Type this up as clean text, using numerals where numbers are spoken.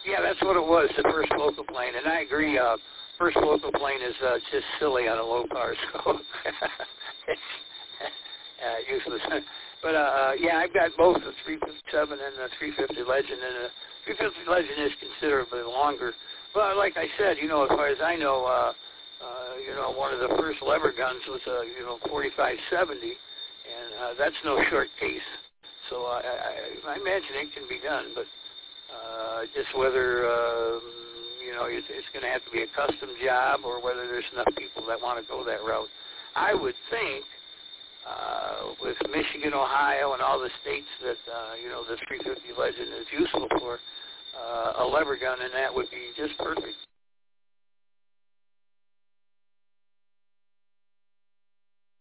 Yeah, that's what it was, the first focal plane. And I agree, first focal plane is just silly on a low power scope. It's useless. But, yeah, I've got both the 357 and the 350 Legend, and the 350 Legend is considerably longer. But like I said, as far as I know, one of the first lever guns was a, 4570, and that's no short case. So I imagine it can be done, but just whether, it's going to have to be a custom job or whether there's enough people that want to go that route. I would think with Michigan, Ohio, and all the states that, the 350 Legend is useful for, a lever gun, and that would be just perfect.